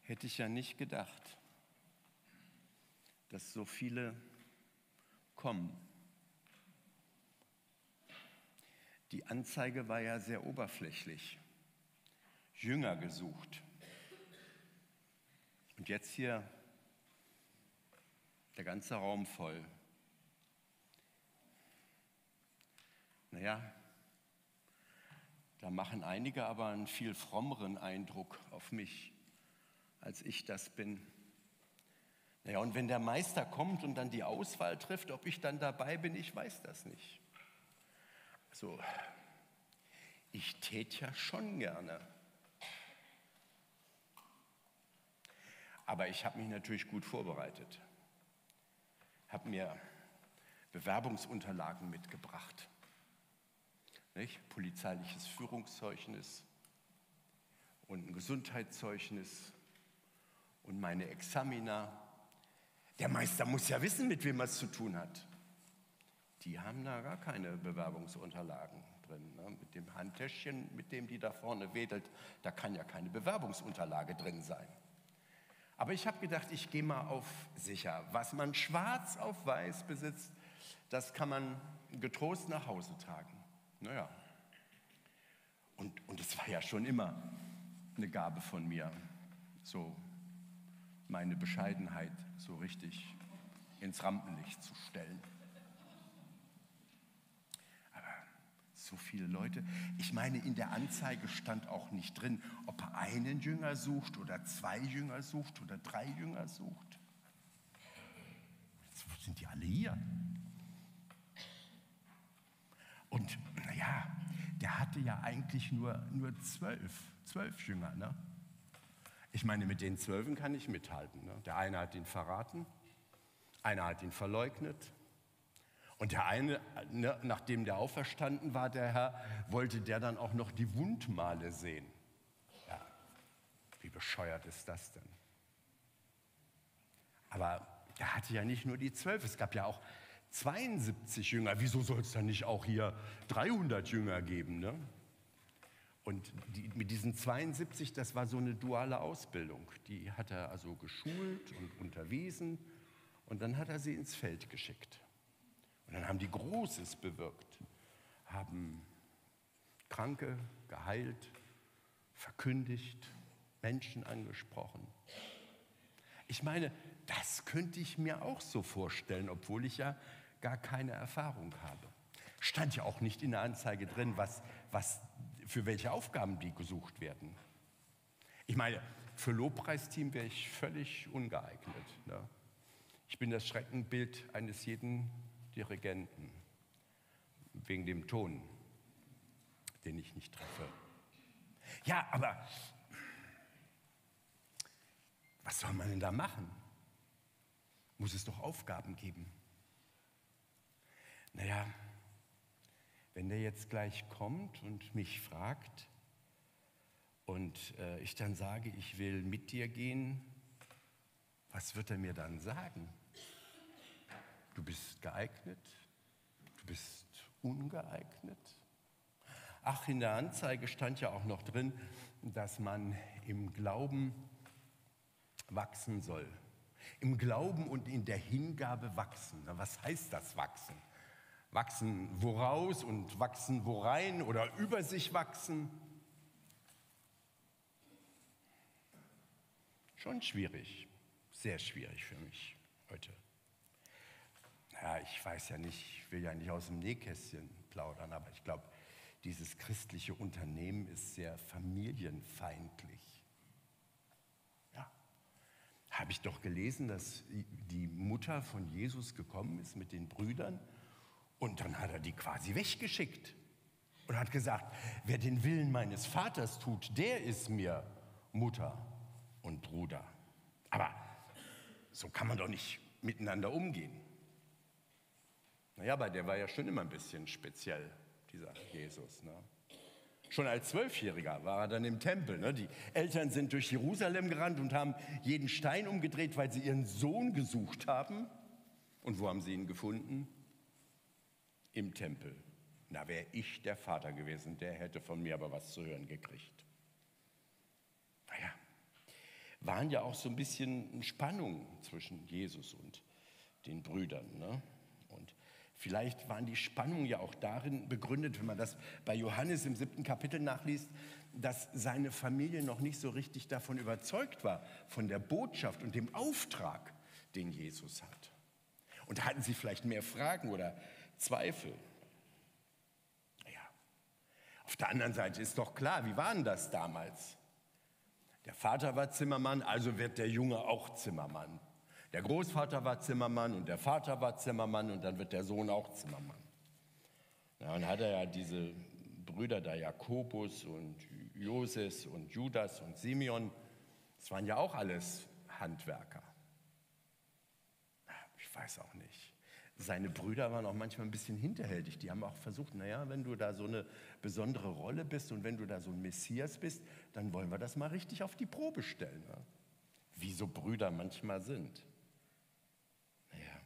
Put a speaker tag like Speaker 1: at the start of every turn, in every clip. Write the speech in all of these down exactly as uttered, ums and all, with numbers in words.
Speaker 1: Hätte ich ja nicht gedacht, dass so viele kommen. Die Anzeige war ja sehr oberflächlich. Jünger gesucht. Und jetzt hier der ganze Raum voll. Naja, da machen einige aber einen viel frommeren Eindruck auf mich, als ich das bin. Naja, und wenn der Meister kommt und dann die Auswahl trifft, ob ich dann dabei bin, ich weiß das nicht. Also, ich täte ja schon gerne. Aber ich habe mich natürlich gut vorbereitet. Habe mir Bewerbungsunterlagen mitgebracht. Nicht? Polizeiliches Führungszeugnis und ein Gesundheitszeugnis und meine Examina. Der Meister muss ja wissen, mit wem er es zu tun hat. Die haben da gar keine Bewerbungsunterlagen drin. Ne? Mit dem Handtäschchen, mit dem die da vorne wedelt, da kann ja keine Bewerbungsunterlage drin sein. Aber ich habe gedacht, ich gehe mal auf sicher. Was man schwarz auf weiß besitzt, das kann man getrost nach Hause tragen. Naja, und, und es war ja schon immer eine Gabe von mir, so meine Bescheidenheit so richtig ins Rampenlicht zu stellen. Aber so viele Leute, ich meine, in der Anzeige stand auch nicht drin, ob er einen Jünger sucht oder zwei Jünger sucht oder drei Jünger sucht. Jetzt sind die alle hier. Und naja, der hatte ja eigentlich nur, nur zwölf, zwölf Jünger. Ne? Ich meine, mit den Zwölfen kann ich mithalten. Ne? Der eine hat ihn verraten, einer hat ihn verleugnet. Und der eine, ne, nachdem der auferstanden war, der Herr, wollte der dann auch noch die Wundmale sehen. Ja, wie bescheuert ist das denn? Aber der hatte ja nicht nur die zwölf, es gab ja auch zweiundsiebzig Jünger. Wieso soll es dann nicht auch hier dreihundert Jünger geben? Ne? Und die, mit diesen zweiundsiebzig, das war so eine duale Ausbildung. Die hat er also geschult und unterwiesen und dann hat er sie ins Feld geschickt. Und dann haben die Großes bewirkt, haben Kranke geheilt, verkündigt, Menschen angesprochen. Ich meine, das könnte ich mir auch so vorstellen, obwohl ich ja gar keine Erfahrung habe. Stand ja auch nicht in der Anzeige drin, was, was, für welche Aufgaben die gesucht werden. Ich meine, für Lobpreisteam wäre ich völlig ungeeignet. Ne? Ich bin das Schreckenbild eines jeden Dirigenten, wegen dem Ton, den ich nicht treffe. Ja, aber was soll man denn da machen? Muss es doch Aufgaben geben. Naja, wenn der jetzt gleich kommt und mich fragt und äh, ich dann sage, ich will mit dir gehen, was wird er mir dann sagen? Du bist geeignet, du bist ungeeignet. Ach, in der Anzeige stand ja auch noch drin, dass man im Glauben wachsen soll. Im Glauben und in der Hingabe wachsen. Na, was heißt das wachsen? Wachsen woraus und wachsen worein oder über sich wachsen? Schon schwierig, sehr schwierig für mich heute. Ja, ich weiß ja nicht, ich will ja nicht aus dem Nähkästchen plaudern, aber ich glaube, dieses christliche Unternehmen ist sehr familienfeindlich. Ja, habe ich doch gelesen, dass die Mutter von Jesus gekommen ist mit den Brüdern und dann hat er die quasi weggeschickt und hat gesagt, wer den Willen meines Vaters tut, der ist mir Mutter und Bruder. Aber so kann man doch nicht miteinander umgehen. Naja, aber der war ja schon immer ein bisschen speziell, dieser Jesus. Ne? Schon als Zwölfjähriger war er dann im Tempel. Ne? Die Eltern sind durch Jerusalem gerannt und haben jeden Stein umgedreht, weil sie ihren Sohn gesucht haben. Und wo haben sie ihn gefunden? Im Tempel. Na, wäre ich der Vater gewesen, der hätte von mir aber was zu hören gekriegt. Naja, waren ja auch so ein bisschen Spannungen zwischen Jesus und den Brüdern. Ne? Und vielleicht waren die Spannungen ja auch darin begründet, wenn man das bei Johannes im siebten Kapitel nachliest, dass seine Familie noch nicht so richtig davon überzeugt war, von der Botschaft und dem Auftrag, den Jesus hat. Und da hatten sie vielleicht mehr Fragen oder Zweifel. Ja. Auf der anderen Seite ist doch klar, wie war denn das damals? Der Vater war Zimmermann, also wird der Junge auch Zimmermann. Der Großvater war Zimmermann und der Vater war Zimmermann und dann wird der Sohn auch Zimmermann. Ja, und hat er ja diese Brüder da, Jakobus und Joses und Judas und Simeon, das waren ja auch alles Handwerker. Ich weiß auch nicht. Seine Brüder waren auch manchmal ein bisschen hinterhältig. Die haben auch versucht, naja, wenn du da so eine besondere Rolle bist und wenn du da so ein Messias bist, dann wollen wir das mal richtig auf die Probe stellen. Ne? Wie so Brüder manchmal sind. Naja.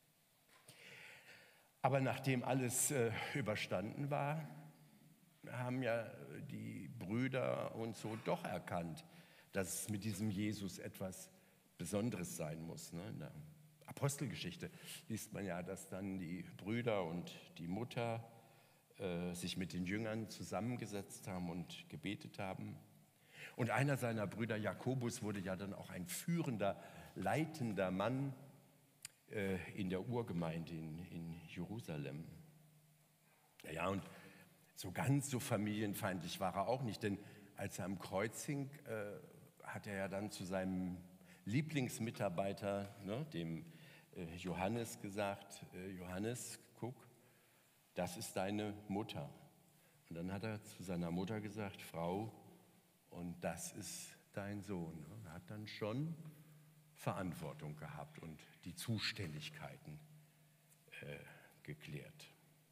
Speaker 1: Aber nachdem alles äh, überstanden war, haben ja die Brüder und so doch erkannt, dass es mit diesem Jesus etwas Besonderes sein muss. Ne? In der Apostelgeschichte liest man ja, dass dann die Brüder und die Mutter äh, sich mit den Jüngern zusammengesetzt haben und gebetet haben. Und einer seiner Brüder, Jakobus, wurde ja dann auch ein führender, leitender Mann äh, in der Urgemeinde in, in Jerusalem. Ja, und so ganz so familienfeindlich war er auch nicht, denn als er am Kreuz hing, äh, hat er ja dann zu seinem Lieblingsmitarbeiter, ne, dem äh, Johannes, gesagt, äh, Johannes, guck, das ist deine Mutter. Und dann hat er zu seiner Mutter gesagt, Frau, und das ist dein Sohn. Er hat dann schon Verantwortung gehabt und die Zuständigkeiten äh, geklärt.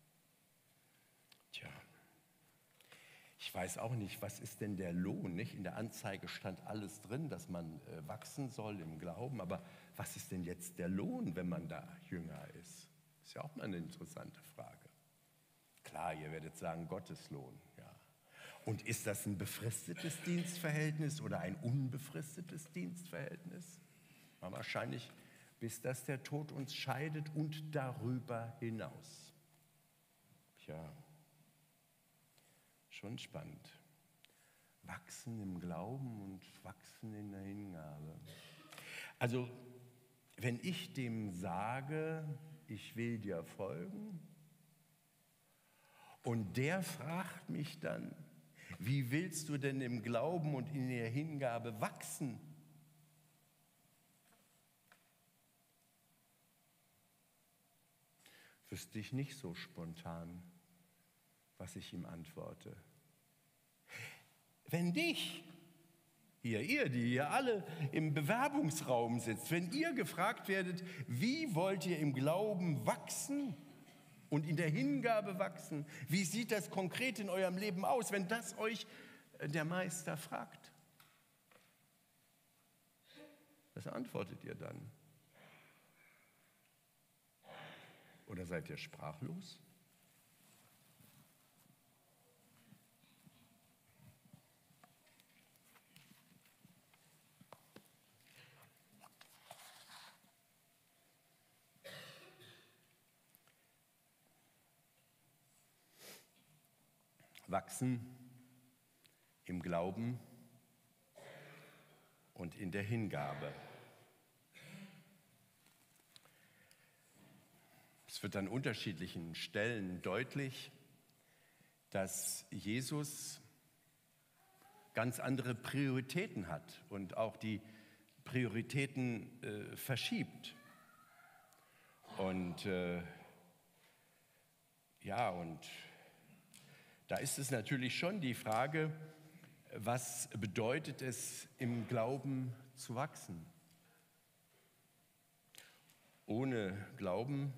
Speaker 1: Tja, ich weiß auch nicht, was ist denn der Lohn? Nicht? In der Anzeige stand alles drin, dass man äh, wachsen soll im Glauben, aber was ist denn jetzt der Lohn, wenn man da jünger ist? Ist ja auch mal eine interessante Frage. Klar, ihr werdet sagen, Gotteslohn, ja. Und ist das ein befristetes Dienstverhältnis oder ein unbefristetes Dienstverhältnis? Ja, wahrscheinlich, bis dass der Tod uns scheidet und darüber hinaus. Tja, schon spannend. Wachsen im Glauben und wachsen in der Hingabe. Also, wenn ich dem sage, ich will dir folgen, und der fragt mich dann, wie willst du denn im Glauben und in der Hingabe wachsen? Wüsste ich nicht so spontan, was ich ihm antworte. Wenn dich, ihr, ihr, die hier alle im Bewerbungsraum sitzt, wenn ihr gefragt werdet, wie wollt ihr im Glauben wachsen und in der Hingabe wachsen, wie sieht das konkret in eurem Leben aus, wenn das euch der Meister fragt? Was antwortet ihr dann? Oder seid ihr sprachlos? Wachsen im Glauben und in der Hingabe. Es wird an unterschiedlichen Stellen deutlich, dass Jesus ganz andere Prioritäten hat und auch die Prioritäten äh, verschiebt. Und äh, ja, und da ist es natürlich schon die Frage, was bedeutet es, im Glauben zu wachsen? Ohne Glauben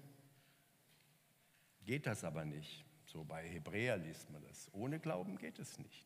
Speaker 1: geht das aber nicht. So bei Hebräer liest man das. Ohne Glauben geht es nicht.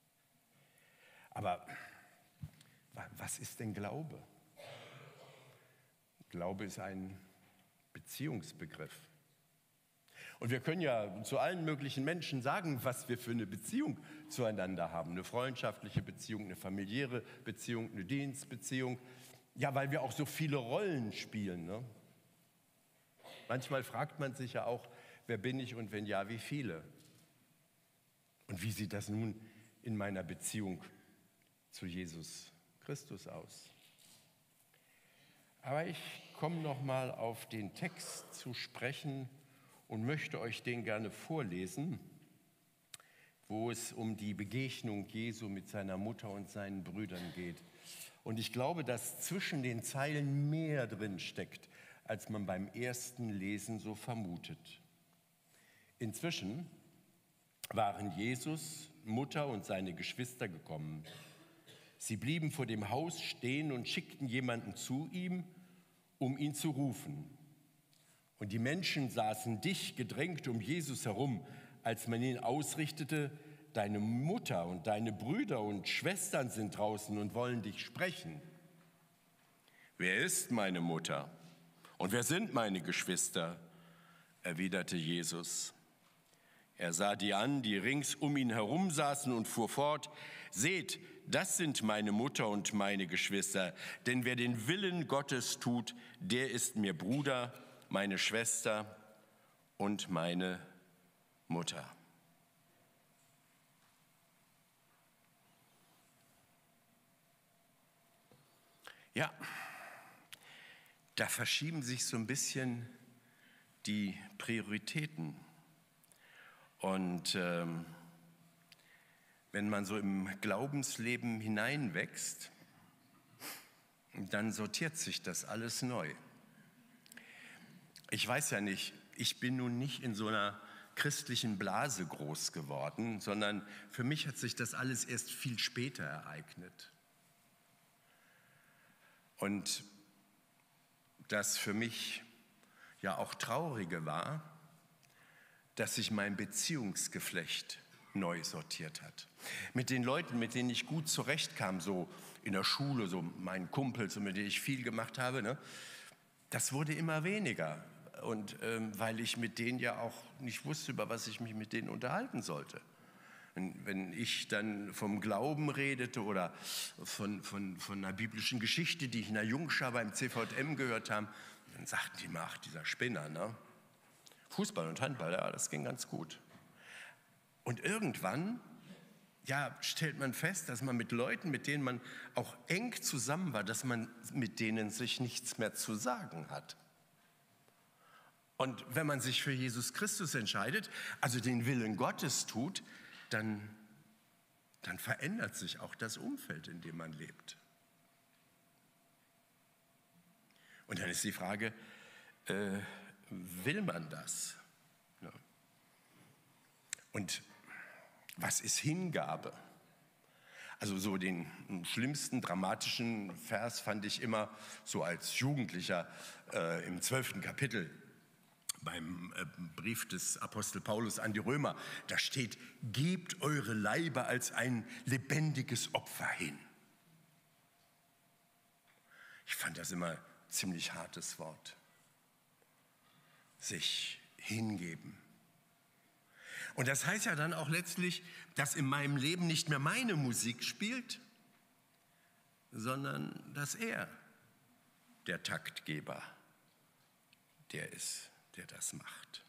Speaker 1: Aber was ist denn Glaube? Glaube ist ein Beziehungsbegriff. Und wir können ja zu allen möglichen Menschen sagen, was wir für eine Beziehung zueinander haben. Eine freundschaftliche Beziehung, eine familiäre Beziehung, eine Dienstbeziehung. Ja, weil wir auch so viele Rollen spielen, ne? Manchmal fragt man sich ja auch, wer bin ich und wenn ja, wie viele? Und wie sieht das nun in meiner Beziehung zu Jesus Christus aus? Aber ich komme noch mal auf den Text zu sprechen und möchte euch den gerne vorlesen, wo es um die Begegnung Jesu mit seiner Mutter und seinen Brüdern geht. Und ich glaube, dass zwischen den Zeilen mehr drin steckt, als man beim ersten Lesen so vermutet. Inzwischen waren Jesus, Mutter und seine Geschwister gekommen. Sie blieben vor dem Haus stehen und schickten jemanden zu ihm, um ihn zu rufen. Und die Menschen saßen dicht gedrängt um Jesus herum, als man ihn ausrichtete: Deine Mutter und deine Brüder und Schwestern sind draußen und wollen dich sprechen. Wer ist meine Mutter? Und wer sind meine Geschwister? Erwiderte Jesus. Er sah die an, die rings um ihn herum saßen, und fuhr fort: Seht, das sind meine Mutter und meine Geschwister. Denn wer den Willen Gottes tut, der ist mir Bruder, meine Schwester und meine Mutter. Ja, da verschieben sich so ein bisschen die Prioritäten. Und ähm, wenn man so im Glaubensleben hineinwächst, dann sortiert sich das alles neu. Ich weiß ja nicht, ich bin nun nicht in so einer christlichen Blase groß geworden, sondern für mich hat sich das alles erst viel später ereignet. Und das für mich ja auch Traurige war, dass sich mein Beziehungsgeflecht neu sortiert hat. Mit den Leuten, mit denen ich gut zurechtkam, so in der Schule, so meinen Kumpels, mit denen ich viel gemacht habe, ne, das wurde immer weniger. Und ähm, weil ich mit denen ja auch nicht wusste, über was ich mich mit denen unterhalten sollte. Wenn, wenn ich dann vom Glauben redete oder von, von, von einer biblischen Geschichte, die ich in der Jungschar beim C V M gehört habe, dann sagten die mal: Ach, dieser Spinner, ne? Fußball und Handball, ja, das ging ganz gut. Und irgendwann, ja, stellt man fest, dass man mit Leuten, mit denen man auch eng zusammen war, dass man mit denen sich nichts mehr zu sagen hat. Und wenn man sich für Jesus Christus entscheidet, also den Willen Gottes tut, dann, dann verändert sich auch das Umfeld, in dem man lebt. Und dann ist die Frage, äh, will man das? Ja. Und was ist Hingabe? Also so den schlimmsten dramatischen Vers fand ich immer so als Jugendlicher äh, im zwölften Kapitel beim äh, Brief des Apostel Paulus an die Römer. Da steht: Gebt eure Leiber als ein lebendiges Opfer hin. Ich fand das immer ein ziemlich hartes Wort. Sich hingeben. Und das heißt ja dann auch letztlich, dass in meinem Leben nicht mehr meine Musik spielt, sondern dass er der Taktgeber, der ist, der das macht.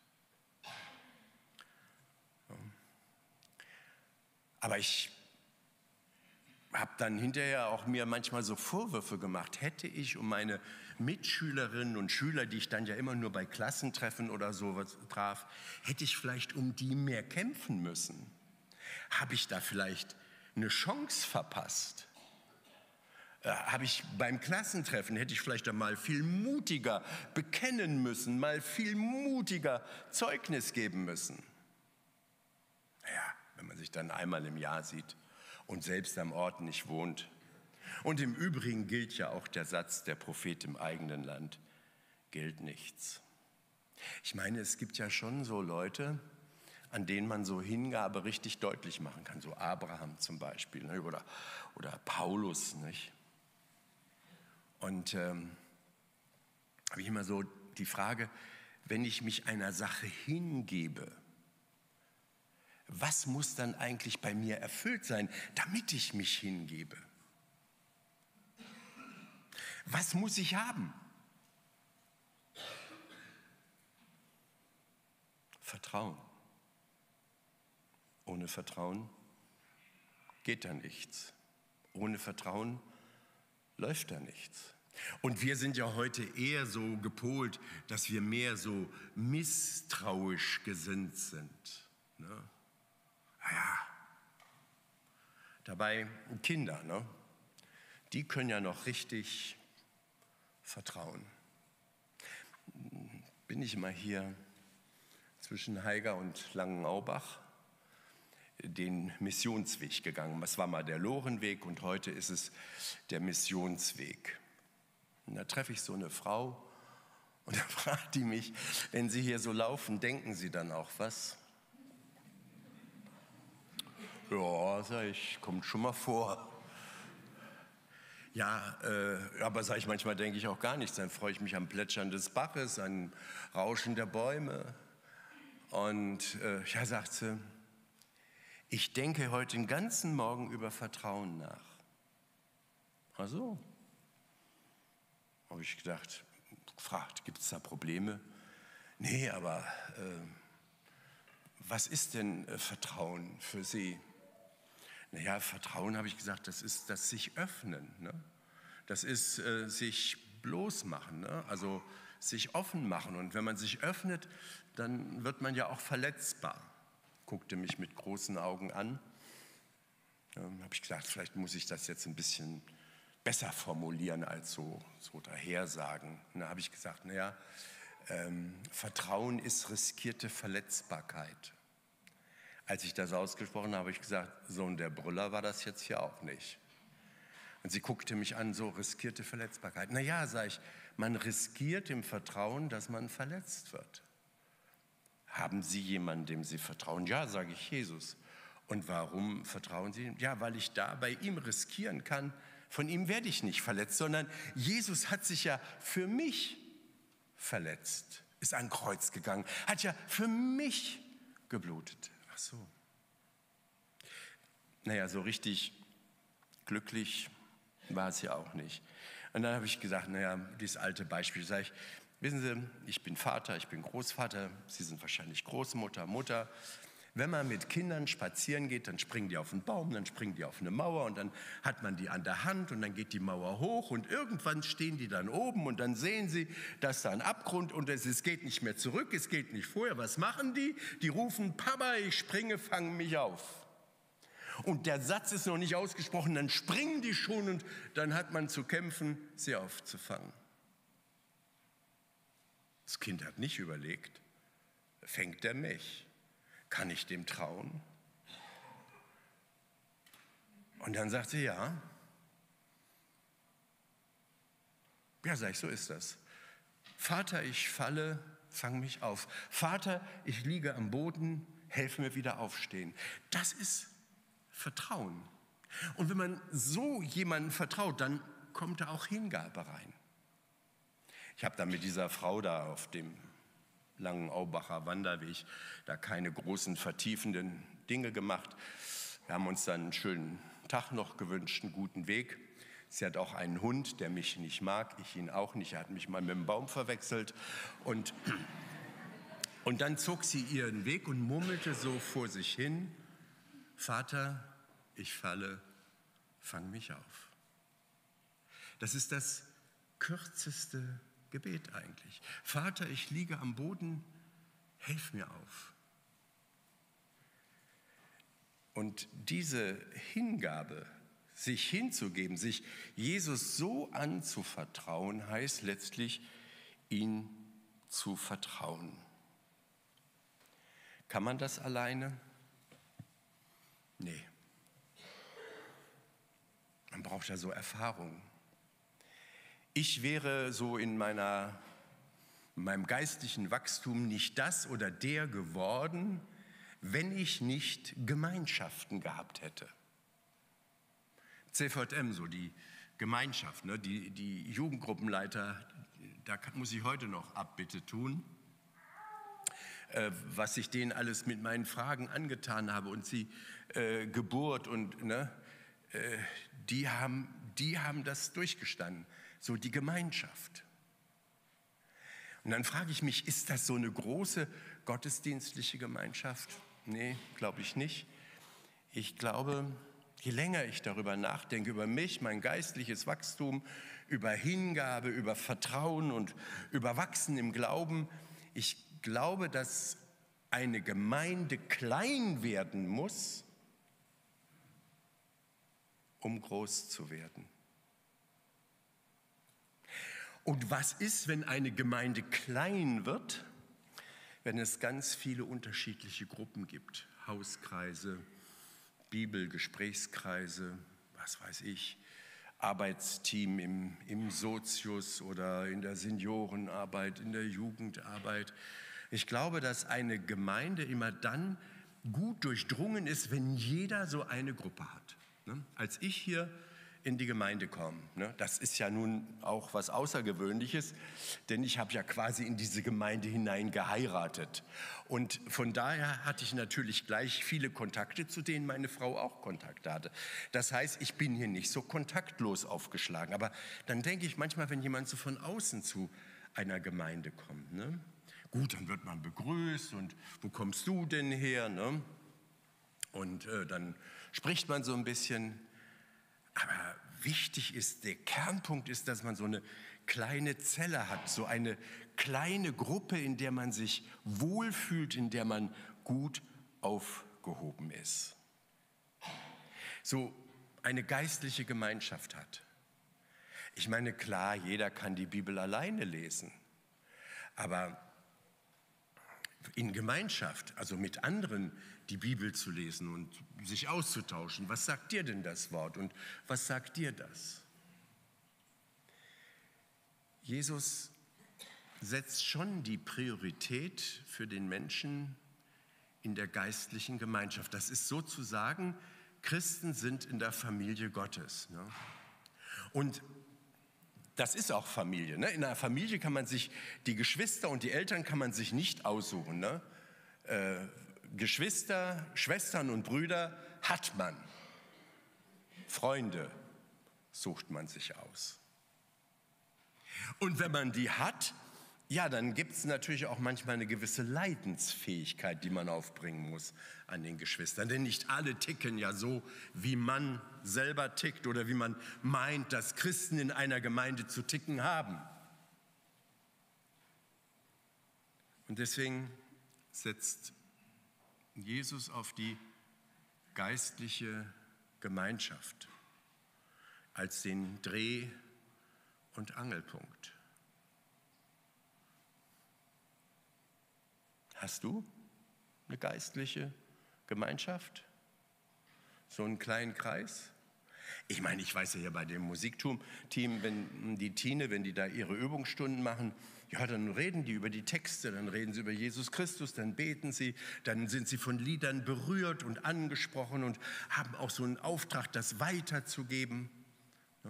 Speaker 1: Aber ich habe dann hinterher auch mir manchmal so Vorwürfe gemacht, hätte ich um meine Mitschülerinnen und Schüler, die ich dann ja immer nur bei Klassentreffen oder sowas traf, hätte ich vielleicht um die mehr kämpfen müssen? Habe ich da vielleicht eine Chance verpasst? Äh, habe ich beim Klassentreffen, hätte ich vielleicht einmal viel mutiger bekennen müssen, mal viel mutiger Zeugnis geben müssen? Naja, wenn man sich dann einmal im Jahr sieht und selbst am Ort nicht wohnt. Und im Übrigen gilt ja auch der Satz, der Prophet im eigenen Land gilt nichts. Ich meine, es gibt ja schon so Leute, an denen man so Hingabe richtig deutlich machen kann, so Abraham zum Beispiel, ne? oder, oder Paulus, nicht? Und ähm, habe ich immer so die Frage, wenn ich mich einer Sache hingebe, was muss dann eigentlich bei mir erfüllt sein, damit ich mich hingebe? Was muss ich haben? Vertrauen. Ohne Vertrauen geht da nichts. Ohne Vertrauen läuft da nichts. Und wir sind ja heute eher so gepolt, dass wir mehr so misstrauisch gesinnt sind. Ne? Naja, dabei Kinder, ne? Die können ja noch richtig vertrauen. Bin ich mal hier zwischen Haiger und Langenaubach den Missionsweg gegangen. Das war mal der Lorenweg und heute ist es der Missionsweg. Und da treffe ich so eine Frau und da fragt die mich, wenn Sie hier so laufen, denken Sie dann auch was? Ja, sag ich, kommt schon mal vor. Ja, äh, aber sag ich, manchmal denke ich auch gar nichts. Dann freue ich mich am Plätschern des Baches, am Rauschen der Bäume. Und äh, ja, sagt sie, ich denke heute den ganzen Morgen über Vertrauen nach. Ach so. Habe ich gedacht, gefragt, gibt es da Probleme? Nee, aber äh, was ist denn äh, Vertrauen für Sie? Naja, Vertrauen, habe ich gesagt, das ist das sich öffnen. Ne? Das ist äh, sich bloß machen, ne? Also sich offen machen. Und wenn man sich öffnet, dann wird man ja auch verletzbar. Guckte mich mit großen Augen an. Ähm, habe ich gesagt, vielleicht muss ich das jetzt ein bisschen besser formulieren als so, so dahersagen. Und da habe ich gesagt, naja, ähm, Vertrauen ist riskierte Verletzbarkeit. Als ich das ausgesprochen habe, habe ich gesagt, so ein der Brüller war das jetzt hier auch nicht. Und sie guckte mich an, so riskierte Verletzbarkeit. Na ja, sage ich, man riskiert im Vertrauen, dass man verletzt wird. Haben Sie jemanden, dem Sie vertrauen? Ja, sage ich, Jesus. Und warum vertrauen Sie ihm? Ja, weil ich da bei ihm riskieren kann, von ihm werde ich nicht verletzt, sondern Jesus hat sich ja für mich verletzt, ist an Kreuz gegangen, hat ja für mich geblutet. Ach so. Naja, so richtig glücklich war es ja auch nicht. Und dann habe ich gesagt, naja, dieses alte Beispiel, sage ich, wissen Sie, ich bin Vater, ich bin Großvater, Sie sind wahrscheinlich Großmutter, Mutter. Wenn man mit Kindern spazieren geht, dann springen die auf einen Baum, dann springen die auf eine Mauer und dann hat man die an der Hand und dann geht die Mauer hoch und irgendwann stehen die dann oben und dann sehen sie, dass da ein Abgrund und es, es geht nicht mehr zurück, es geht nicht vorher. Was machen die? Die rufen, Papa, ich springe, fang mich auf. Und der Satz ist noch nicht ausgesprochen, dann springen die schon und dann hat man zu kämpfen, sie aufzufangen. Das Kind hat nicht überlegt, fängt er mich? Kann ich dem trauen? Und dann sagt sie, ja. Ja, sag ich, so ist das. Vater, ich falle, fang mich auf. Vater, ich liege am Boden, helf mir wieder aufstehen. Das ist Vertrauen. Und wenn man so jemandem vertraut, dann kommt da auch Hingabe rein. Ich habe dann mit dieser Frau da auf dem Langenaubacher Wanderweg, da keine großen vertiefenden Dinge gemacht. Wir haben uns dann einen schönen Tag noch gewünscht, einen guten Weg. Sie hat auch einen Hund, der mich nicht mag, ich ihn auch nicht. Er hat mich mal mit dem Baum verwechselt. Und, und dann zog sie ihren Weg und murmelte so vor sich hin, Vater, ich falle, fang mich auf. Das ist das kürzeste Gebet eigentlich. Vater, ich liege am Boden, hilf mir auf. Und diese Hingabe, sich hinzugeben, sich Jesus so anzuvertrauen, heißt letztlich, ihn zu vertrauen. Kann man das alleine? Nee. Man braucht ja so Erfahrung. Ich wäre so in meiner, in meinem geistlichen Wachstum nicht das oder der geworden, wenn ich nicht Gemeinschaften gehabt hätte. C V M, so die Gemeinschaft, ne, die, die Jugendgruppenleiter, da muss ich heute noch Abbitte tun. äh, was ich denen alles mit meinen Fragen angetan habe und sie äh, Geburt und, ne, äh, die haben, die haben das durchgestanden, so die Gemeinschaft. Und dann frage ich mich, ist das so eine große gottesdienstliche Gemeinschaft? Nee, glaube ich nicht. Ich glaube, je länger ich darüber nachdenke, über mich, mein geistliches Wachstum, über Hingabe, über Vertrauen und über Wachsen im Glauben, ich glaube, dass eine Gemeinde klein werden muss, um groß zu werden. Und was ist, wenn eine Gemeinde klein wird? Wenn es ganz viele unterschiedliche Gruppen gibt, Hauskreise, Bibelgesprächskreise, was weiß ich, Arbeitsteam im, im Sozius oder in der Seniorenarbeit, in der Jugendarbeit. Ich glaube, dass eine Gemeinde immer dann gut durchdrungen ist, wenn jeder so eine Gruppe hat. Als ich hier in die Gemeinde komme, das ist ja nun auch was Außergewöhnliches, denn ich habe ja quasi in diese Gemeinde hinein geheiratet. Und von daher hatte ich natürlich gleich viele Kontakte, zu denen meine Frau auch Kontakte hatte. Das heißt, ich bin hier nicht so kontaktlos aufgeschlagen. Aber dann denke ich manchmal, wenn jemand so von außen zu einer Gemeinde kommt, ne? Gut, dann wird man begrüßt und wo kommst du denn her? Ne? Und äh, dann spricht man so ein bisschen. Aber wichtig ist, der Kernpunkt ist, dass man so eine kleine Zelle hat, so eine kleine Gruppe, in der man sich wohlfühlt, in der man gut aufgehoben ist. So eine geistliche Gemeinschaft hat. Ich meine, klar, jeder kann die Bibel alleine lesen, aber in Gemeinschaft, also mit anderen, die Bibel zu lesen und sich auszutauschen. Was sagt dir denn das Wort und was sagt dir das? Jesus setzt schon die Priorität für den Menschen in der geistlichen Gemeinschaft. Das ist sozusagen, Christen sind in der Familie Gottes. Ne? Und das ist auch Familie. Ne? In einer Familie kann man sich, die Geschwister und die Eltern kann man sich nicht aussuchen. Ne? Äh, Geschwister, Schwestern und Brüder hat man. Freunde sucht man sich aus. Und wenn man die hat, ja, dann gibt es natürlich auch manchmal eine gewisse Leidensfähigkeit, die man aufbringen muss an den Geschwistern. Denn nicht alle ticken ja so, wie man selber tickt oder wie man meint, dass Christen in einer Gemeinde zu ticken haben. Und deswegen setzt Jesus auf die geistliche Gemeinschaft als den Dreh- und Angelpunkt. Hast du eine geistliche Gemeinschaft? So einen kleinen Kreis? Ich meine, ich weiß ja hier bei dem Musikteam, wenn die Tine, wenn die da ihre Übungsstunden machen, ja, dann reden die über die Texte, dann reden sie über Jesus Christus, dann beten sie, dann sind sie von Liedern berührt und angesprochen und haben auch so einen Auftrag, das weiterzugeben. Ja.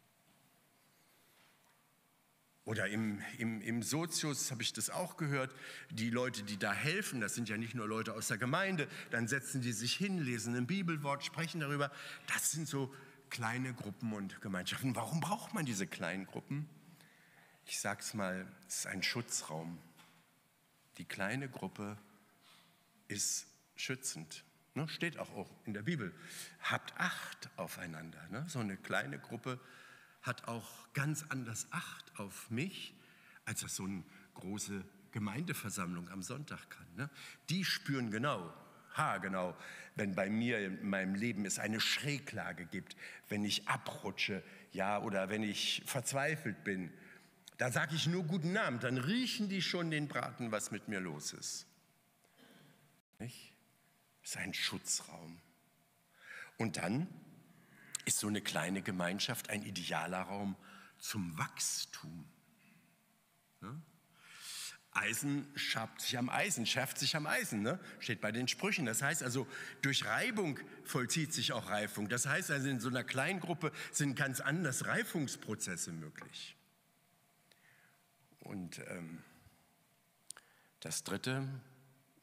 Speaker 1: Oder im, im, im Sozius habe ich das auch gehört, die Leute, die da helfen, das sind ja nicht nur Leute aus der Gemeinde, dann setzen die sich hin, lesen ein Bibelwort, sprechen darüber. Das sind so kleine Gruppen und Gemeinschaften. Warum braucht man diese kleinen Gruppen? Ich sage es mal, es ist ein Schutzraum. Die kleine Gruppe ist schützend. Ne? Steht auch in der Bibel. Habt Acht aufeinander. Ne? So eine kleine Gruppe hat auch ganz anders Acht auf mich, als das so eine große Gemeindeversammlung am Sonntag kann. Ne? Die spüren genau, haargenau, wenn bei mir in meinem Leben es eine Schräglage gibt, wenn ich abrutsche, ja, oder wenn ich verzweifelt bin. Da sage ich nur guten Abend, dann riechen die schon den Braten, was mit mir los ist. Nicht? Das ist ein Schutzraum. Und dann ist so eine kleine Gemeinschaft ein idealer Raum zum Wachstum. Ja? Eisen schabt sich am Eisen, schärft sich am Eisen, ne? Steht bei den Sprüchen. Das heißt also, durch Reibung vollzieht sich auch Reifung. Das heißt also, in so einer Kleingruppe sind ganz anders Reifungsprozesse möglich. Und ähm, das Dritte,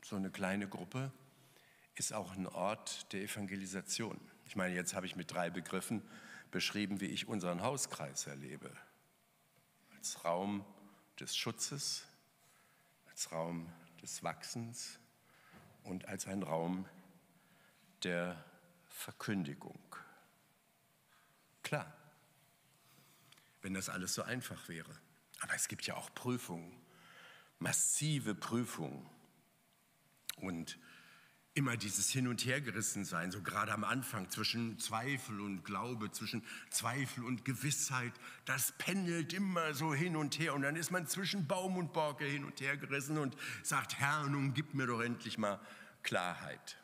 Speaker 1: so eine kleine Gruppe ist auch ein Ort der Evangelisation. Ich meine, jetzt habe ich mit drei Begriffen beschrieben, wie ich unseren Hauskreis erlebe. Als Raum des Schutzes, als Raum des Wachsens und als ein Raum der Verkündigung. Klar, wenn das alles so einfach wäre. Aber es gibt ja auch Prüfungen, massive Prüfungen. Und immer dieses Hin- und Hergerissensein, so gerade am Anfang zwischen Zweifel und Glaube, zwischen Zweifel und Gewissheit, das pendelt immer so hin und her. Und dann ist man zwischen Baum und Borke hin und her gerissen und sagt, Herr, nun gib mir doch endlich mal Klarheit.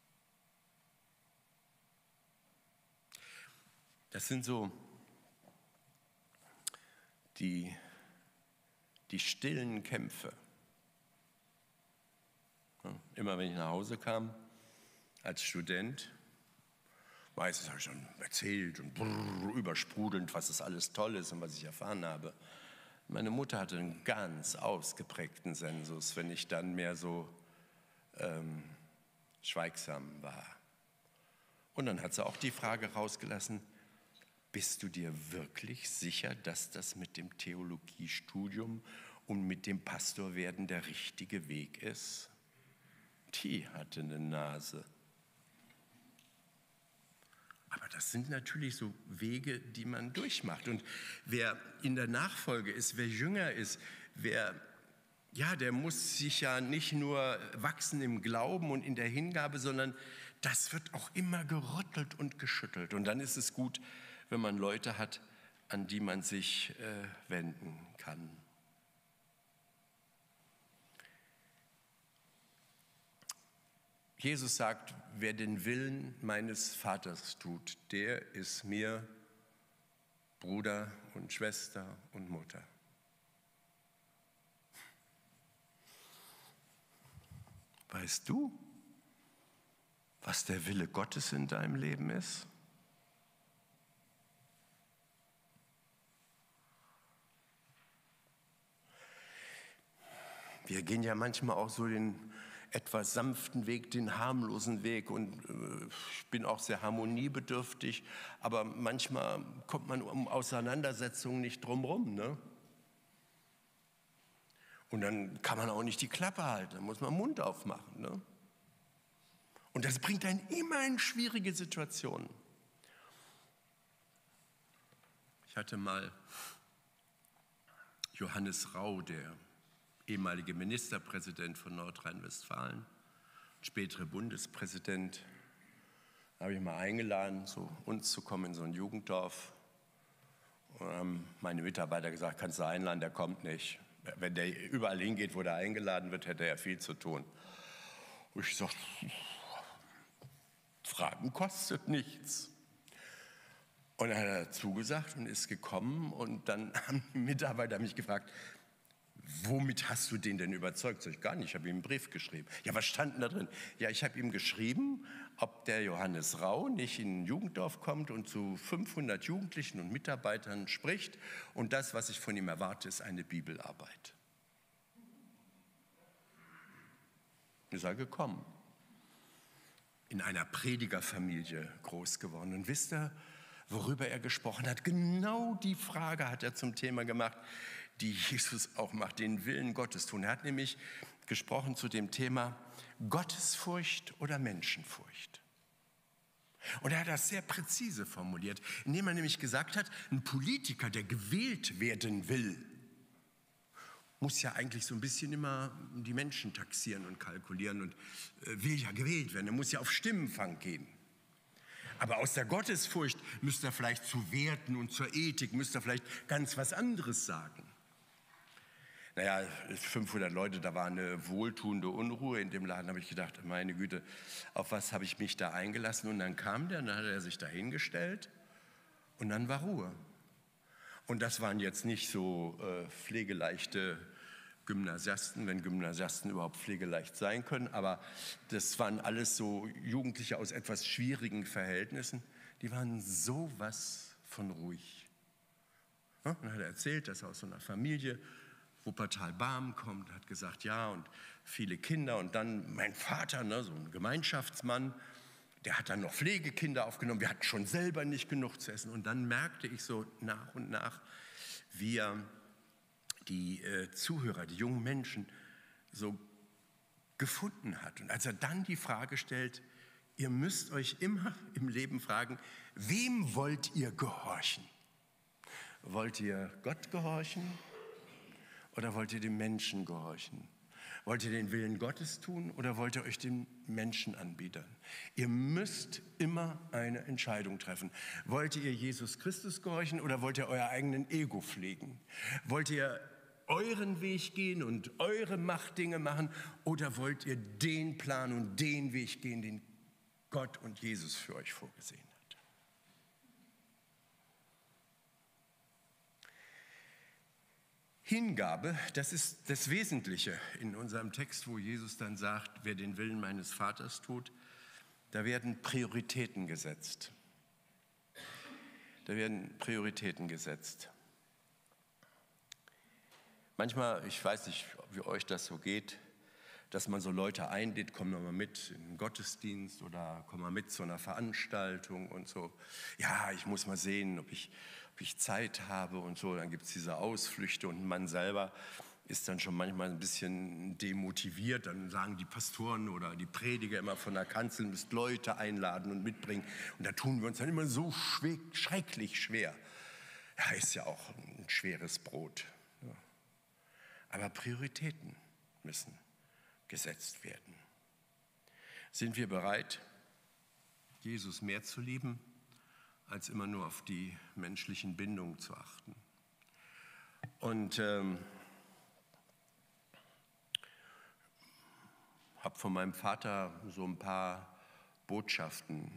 Speaker 1: Das sind so die, die stillen Kämpfe. Immer wenn ich nach Hause kam, als Student, meistens habe ich schon erzählt und brrr, übersprudelnd, was es alles toll ist und was ich erfahren habe. Meine Mutter hatte einen ganz ausgeprägten Sensus, wenn ich dann mehr so ähm, schweigsam war. Und dann hat sie auch die Frage rausgelassen, bist du dir wirklich sicher, dass das mit dem Theologiestudium und mit dem Pastorwerden der richtige Weg ist? Die hatte eine Nase. Aber das sind natürlich so Wege, die man durchmacht. Und wer in der Nachfolge ist, wer jünger ist, wer, ja, der muss sich ja nicht nur wachsen im Glauben und in der Hingabe, sondern das wird auch immer gerüttelt und geschüttelt. Und dann ist es gut, wenn man Leute hat, an die man sich äh, wenden kann. Jesus sagt, wer den Willen meines Vaters tut, der ist mir Bruder und Schwester und Mutter. Weißt du, was der Wille Gottes in deinem Leben ist? Wir gehen ja manchmal auch so den etwas sanften Weg, den harmlosen Weg und äh, ich bin auch sehr harmoniebedürftig, aber manchmal kommt man um Auseinandersetzungen nicht drumherum, ne? Und dann kann man auch nicht die Klappe halten, dann muss man den Mund aufmachen, ne? Und das bringt einen immer in schwierige Situationen. Ich hatte mal Johannes Rau, der ehemalige Ministerpräsident von Nordrhein-Westfalen, spätere Bundespräsident, habe ich mal eingeladen, zu uns zu kommen in so ein Jugenddorf. Und haben meine Mitarbeiter gesagt, kannst du einladen, der kommt nicht. Wenn der überall hingeht, wo der eingeladen wird, hätte er viel zu tun. Und ich sagte, Fragen kostet nichts. Und dann hat er zugesagt und ist gekommen und dann haben die Mitarbeiter mich gefragt, womit hast du den denn überzeugt? Sag ich, gar nicht, ich habe ihm einen Brief geschrieben. Ja, was stand denn da drin? Ja, ich habe ihm geschrieben, ob der Johannes Rau nicht in ein Jugenddorf kommt und zu fünfhundert Jugendlichen und Mitarbeitern spricht. Und das, was ich von ihm erwarte, ist eine Bibelarbeit. Ist er gekommen. In einer Predigerfamilie groß geworden. Und wisst ihr, worüber er gesprochen hat? Genau die Frage hat er zum Thema gemacht, die Jesus auch macht, den Willen Gottes tun. Er hat nämlich gesprochen zu dem Thema Gottesfurcht oder Menschenfurcht. Und er hat das sehr präzise formuliert, indem er nämlich gesagt hat, ein Politiker, der gewählt werden will, muss ja eigentlich so ein bisschen immer die Menschen taxieren und kalkulieren und will ja gewählt werden, er muss ja auf Stimmenfang gehen. Aber aus der Gottesfurcht müsste er vielleicht zu Werten und zur Ethik, müsste er vielleicht ganz was anderes sagen. Naja, fünfhundert Leute, da war eine wohltuende Unruhe in dem Laden, habe ich gedacht, meine Güte, auf was habe ich mich da eingelassen? Und dann kam der, dann hat er sich da hingestellt und dann war Ruhe. Und das waren jetzt nicht so äh, pflegeleichte Gymnasiasten, wenn Gymnasiasten überhaupt pflegeleicht sein können, aber das waren alles so Jugendliche aus etwas schwierigen Verhältnissen, die waren sowas von ruhig. Ja, dann hat er erzählt, dass er aus so einer Familie Wuppertal-Barmen kommt, hat gesagt, ja, und viele Kinder. Und dann mein Vater, ne, so ein Gemeinschaftsmann, der hat dann noch Pflegekinder aufgenommen. Wir hatten schon selber nicht genug zu essen. Und dann merkte ich so nach und nach, wie er die äh, Zuhörer, die jungen Menschen so gefunden hat. Und als er dann die Frage stellt, ihr müsst euch immer im Leben fragen, wem wollt ihr gehorchen? Wollt ihr Gott gehorchen oder wollt ihr dem Menschen gehorchen? Wollt ihr den Willen Gottes tun oder wollt ihr euch den Menschen anbieten? Ihr müsst immer eine Entscheidung treffen. Wollt ihr Jesus Christus gehorchen oder wollt ihr euer eigenen Ego pflegen? Wollt ihr euren Weg gehen und eure Machtdinge machen oder wollt ihr den Plan und den Weg gehen, den Gott und Jesus für euch vorgesehen hat? Hingabe, das ist das Wesentliche in unserem Text, wo Jesus dann sagt, wer den Willen meines Vaters tut, da werden Prioritäten gesetzt. Da werden Prioritäten gesetzt. Manchmal, ich weiß nicht, wie euch das so geht, dass man so Leute einlädt, komm doch mal mit in den Gottesdienst oder komm mal mit zu einer Veranstaltung und so. Ja, ich muss mal sehen, ob ich, ob ich Zeit habe und so. Dann gibt es diese Ausflüchte und man selber ist dann schon manchmal ein bisschen demotiviert. Dann sagen die Pastoren oder die Prediger immer von der Kanzel, müsst Leute einladen und mitbringen. Und da tun wir uns dann immer so schwer, schrecklich schwer. Ja, ist ja auch ein schweres Brot. Ja. Aber Prioritäten müssen gesetzt werden. Sind wir bereit, Jesus mehr zu lieben, als immer nur auf die menschlichen Bindungen zu achten? Und ähm, habe von meinem Vater so ein paar Botschaften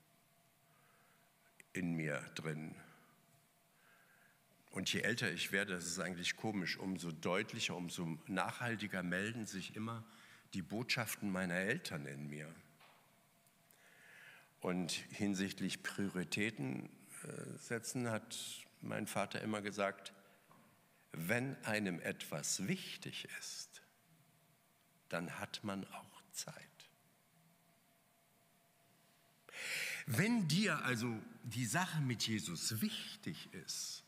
Speaker 1: in mir drin. Und je älter ich werde, das ist eigentlich komisch, umso deutlicher, umso nachhaltiger melden sich immer die Botschaften meiner Eltern in mir. Und hinsichtlich Prioritäten setzen hat mein Vater immer gesagt, wenn einem etwas wichtig ist, dann hat man auch Zeit. Wenn dir also die Sache mit Jesus wichtig ist,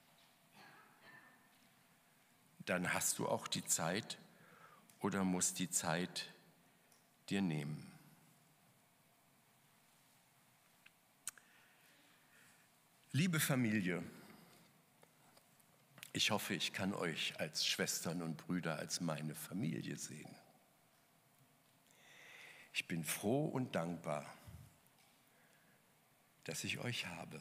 Speaker 1: dann hast du auch die Zeit oder musst die Zeit dir nehmen. Liebe Familie, ich hoffe, ich kann euch als Schwestern und Brüder, als meine Familie sehen. Ich bin froh und dankbar, dass ich euch habe.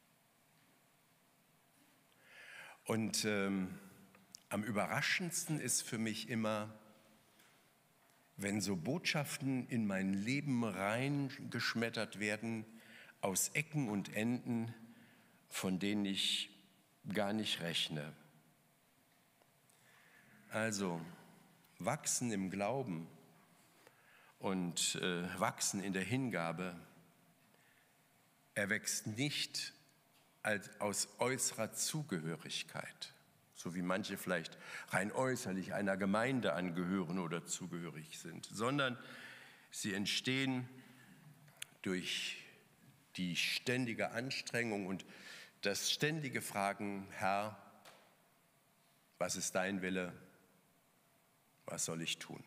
Speaker 1: Und ähm, am überraschendsten ist für mich immer, wenn so Botschaften in mein Leben reingeschmettert werden, aus Ecken und Enden, von denen ich gar nicht rechne. Also wachsen im Glauben und äh, wachsen in der Hingabe erwächst nicht als, aus äußerer Zugehörigkeit, so wie manche vielleicht rein äußerlich einer Gemeinde angehören oder zugehörig sind, sondern sie entstehen durch die ständige Anstrengung und das ständige Fragen, Herr, was ist dein Wille? Was soll ich tun?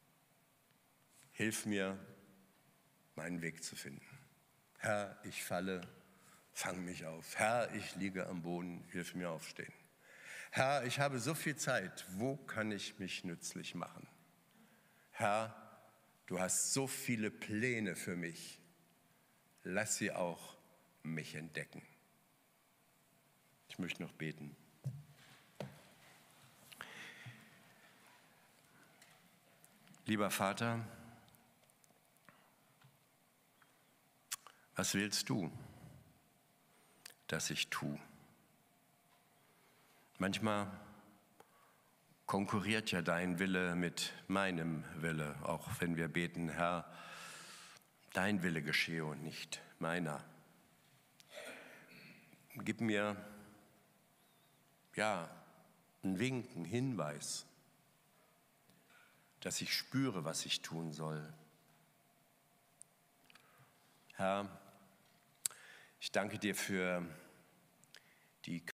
Speaker 1: Hilf mir, meinen Weg zu finden. Herr, ich falle, fang mich auf. Herr, ich liege am Boden, hilf mir aufstehen. Herr, ich habe so viel Zeit, wo kann ich mich nützlich machen? Herr, du hast so viele Pläne für mich, lass sie auch mich entdecken. Ich möchte noch beten. Lieber Vater, was willst du, dass ich tue? Manchmal konkurriert ja dein Wille mit meinem Wille, auch wenn wir beten, Herr, dein Wille geschehe und nicht meiner. Gib mir, ja,
Speaker 2: ein Wink, ein Hinweis, dass ich spüre, was ich tun soll. Herr, ich danke dir für die